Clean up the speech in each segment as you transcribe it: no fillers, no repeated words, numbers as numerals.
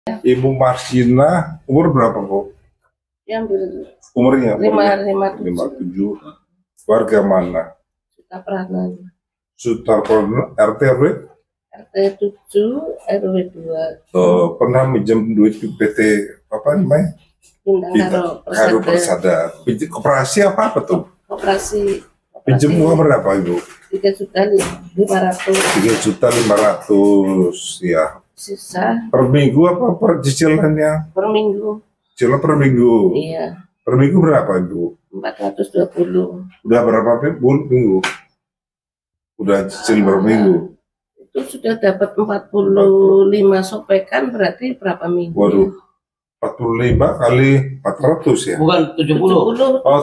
Ibu Marsina umur berapa, Bu? Yang Umurnya? 57. 57. Warga mana? Sukapranan. Sutarkono, RT RW? RT 7, RW 2. Pernah minjem duit di PT apa namanya? Bintang Karo Persada. Koperasi apa tuh? Koperasi. Pinjem uang berapa, Ibu? 3.500.000. 3.500.000 ya. Sisa per minggu apa per cicilannya? per minggu. Cicilan per minggu? Iya. Per minggu berapa, Ibu? 420. Udah berapa minggu? Udah cicil berapa minggu? Itu sudah dapat 45 sopekan, berarti berapa minggu? Waduh, 45 kali 400 ya? Bukan 70. Oh,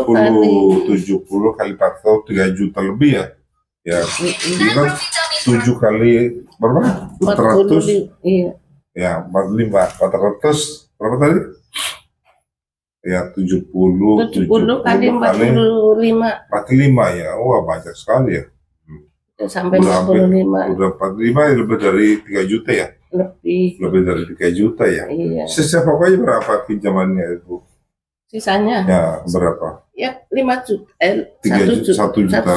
70 kali 400, 3 juta lebih ya? Ya, ini kan 7 kali berapa? 400? Iya. Ya, 400 berapa tadi? Ya, 70 kali 45. 45 ya, wah banyak sekali ya. Sampai 45. Udah 45 ya, lebih dari 3 juta ya? Lebih dari 3 juta ya? Iya. Sisa pokoknya berapa pinjamannya, Ibu? Sisanya? Ya, berapa? Ya 5 juta, 1 juta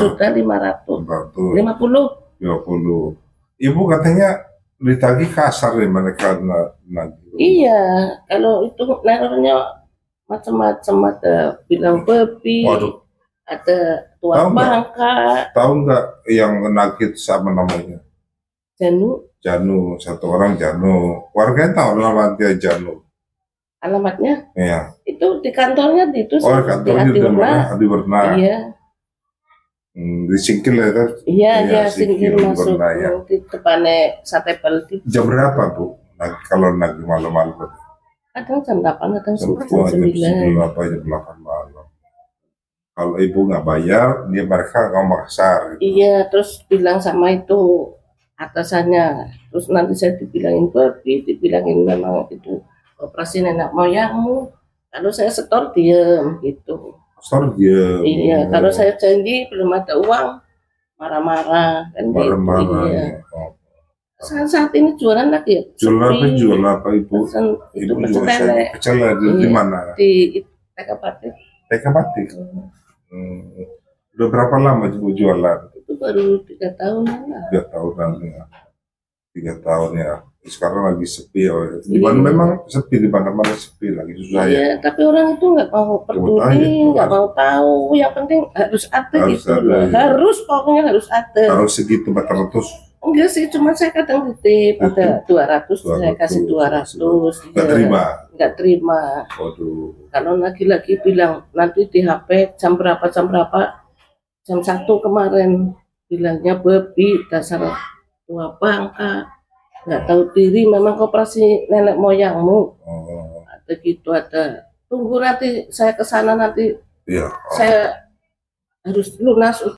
550. Ibu katanya ditagih kasar ya mereka nagih. Iya, kalau itu nerornya macam-macam, ada bilang babi, ada tua bangka. Tahu nggak yang nagih sama namanya? Janu, satu orang Janu. Warganya tahu alamatnya Janu. Alamatnya? Iya. Itu di kantornya itu. Oh, kantornya di Adi-Warna. Iya. Di Singkil ya kan? Iya, Singkil masuk ya. Di depannya Sate Baldi. Jam berapa, Bu? Kalau nagih malam-malam? Kadang jam 8, kadang jam 9. Jam 8 malam. Kalau Ibu nggak bayar, mereka ngomong kasar. Gitu. Iya, terus bilang sama itu atasannya. Terus nanti saya dibilangin babi, dibilangin memang itu operasi nenek moyangmu. Kalau saya setor diem gitu. Setor diem. Iya, kalau saya janji belum ada uang, marah-marah kan. Marah-marah. Iya. Saat ini jualan lagi ya? Jualan apa Ibu? Itu pecel di mana? Di TK Batik. TK Batik. Udah berapa lama Ibu jualan? Itu baru 3 tahunan lah. 3 tahunan ya. 3 tahun ya. Sekarang lagi sepi ya. Di mana memang sepi, di mana-mana sepi lagi, susah ya. Iya, tapi orang itu nggak mau peduli, nggak mau tahu. Yang penting harus ada gitu loh. Harus, pokoknya harus ada. Harus segitu 400. Enggak sih, cuma saya kadang titip ada 200, saya kasih 200. Nggak terima. Waduh. Kalau lagi-lagi bilang nanti di HP jam berapa, jam 1 kemarin bilangnya babi, dasar tua bangka, nggak tahu diri, memang koperasi nenek moyangmu. Ada gitu, ada. Tunggu nanti saya kesana nanti. Iya. Saya harus lunas.